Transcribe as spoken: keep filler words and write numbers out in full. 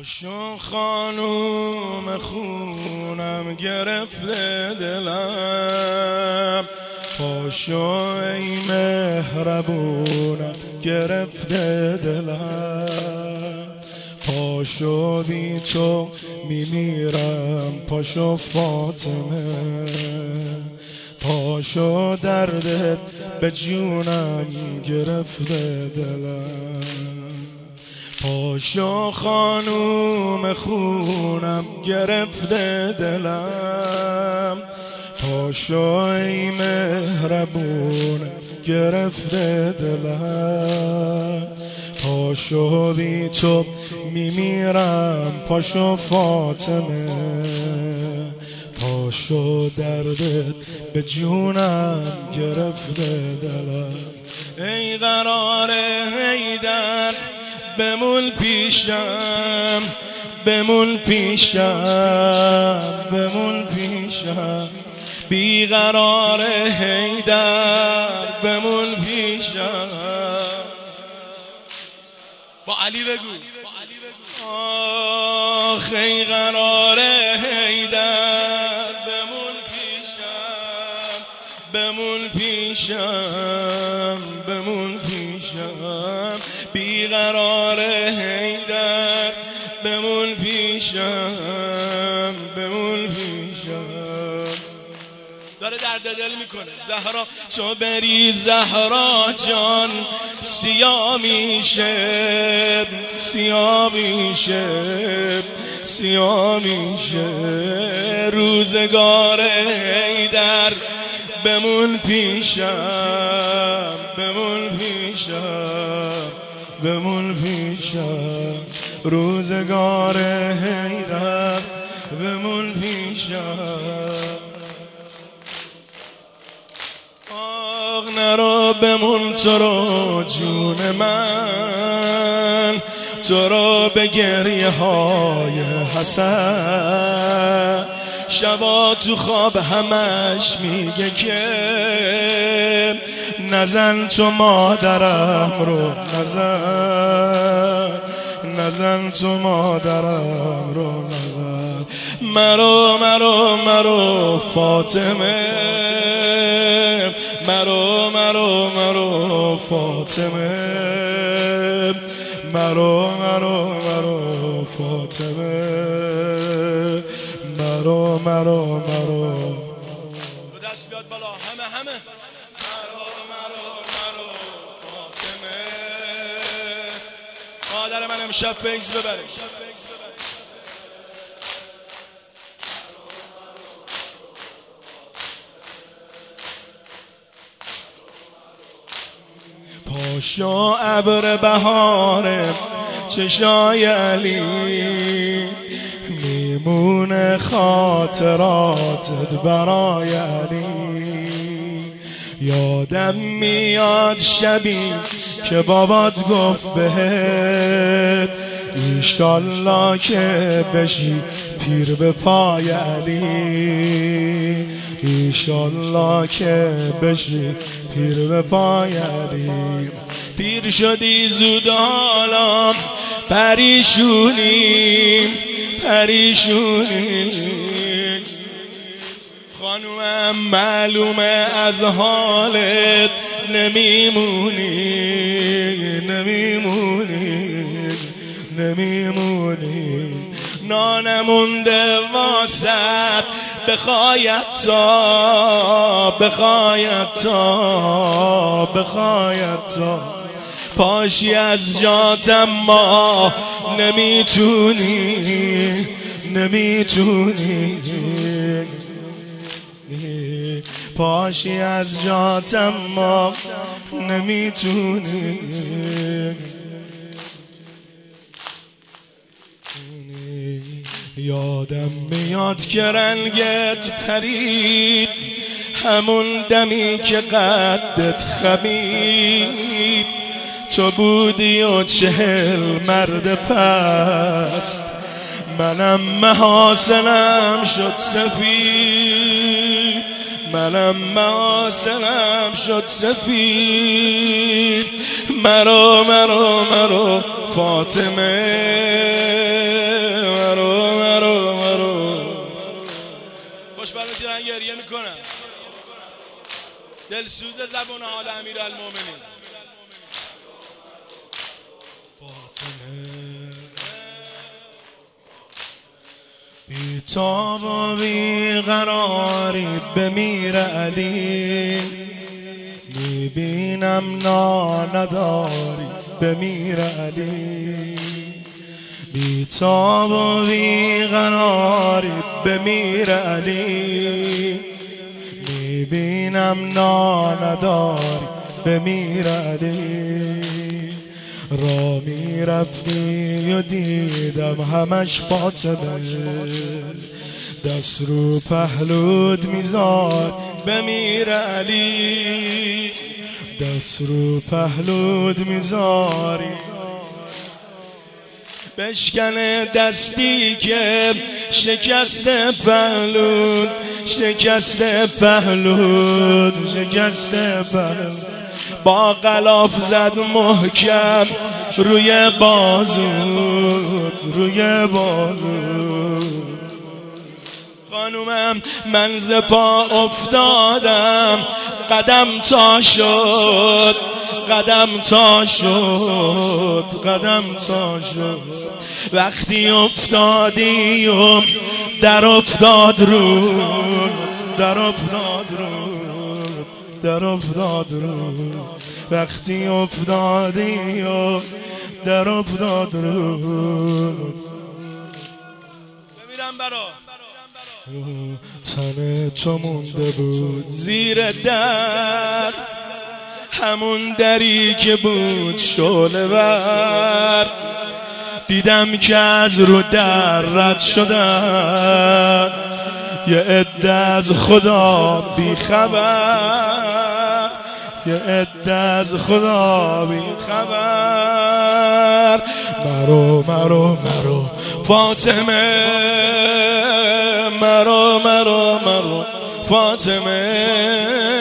پاشو خانوم خونم گرفته دلم، پاشو ای مهربونم گرفته دلم، پاشو بی تو میمیرم، پاشو فاطمه، پاشو دردت به جونم گرفته دلم، پاشو خانوم خونم گرفته دلم، پاشو ای مهربونم گرفته دلم، پاشو بی تو میمیرم، پاشو فاطمه، پاشو دردت به جونم گرفته دلم. ای قرار حیدر بمون پیشم، بمون پیشم، بمون پیشم، بیقرار حیدر بمون پیشم. با علی بگو آخ ای قرار حیدر بمون پیشم، بمون پیشم، بمون پیشم، بیقرار حیدر بمون پیشم، بمون پیشم. داره درد دل میکنه. زهرا تو بری زهرا جان سیاه میشه، سیاه میشه، سیاه میشه، روزگار حیدر بمون پیشم، بمون پیشم، بمون پیشم، روزگار حیدر بمون پیشم. آخ نرو بمون تو رو جون من، تو رو به گریه های حسن، شبا تو خواب همش میگه که نزن تو مادرم رو، نزن، نزن تو مادرم رو، نزن مرو مرو مرو فاطمه، مرو مرو مرو فاطمه، مرو مرو مرو فاطمه، مرو مرو مرو. دست بیاد بالا همه همه. مرو مرو مرو فاطمه. مادر من امشب فیض ببره. پاشو ابر بهار چشای علی، میمونه خاطراتت برای علی. یادم میاد شبی که بابات گفت بهت ایشالله که بشی پیر به پای علی، ایشالله که بشی پیر به پای علی. پیر شدی زود حالا پریشونی، پریشونی خانومم، معلومه از حالت نمیمونی، نمیمونی، نمیمونی. نانمونده واسط بخواید تا، بخواید تا، بخواید تا، پاشی از جات اما نمیتونی، نمیتونی، پاشی از جات اما نمیتونی. یادم میاد که رنگت پرید همون دمی که قدت خمید، تو بودی و چهل مرد پست، منم محاسنم شد سفید، منم محاسنم شد سفید. مرو مرو مرو فاطمه، من گریه میکنم. دلسوز زبون حال امیرالمومنین فاطمه. بی تاب و بی قراری بمیر علی، میبینم نداری بمیر علی. بی تاب و بی قراری بمیر علی، میبینم نداری بمیر علی. را میرفتی و دیدم همش فاطمه، دست رو پهلود میزاد بمیر علی، دست رو پهلود میذاری. بشکنه دستی که شکست پهلود، شکست پهلود، شکست پهلود. با غلاف زد محکم روی بازود، روی بازود. خانومم من ز پا افتادم، قدم تا شد، قدم تا شد، قدم تا شد. وقتی افتادی و در افتاد رود، در افتاد رود، در افتاد رود. وقتی افتادی و در افتاد رود. بمیرم برا تن تو مونده بود زیر در، همون دری که بود شعله ور. دیدم که از رو در رد شدن یه عده از خدا بی خبر، یه عده از خدا بی خبر. مرو مرو مرو فاطمه، مرو مرو مرو فاطمه.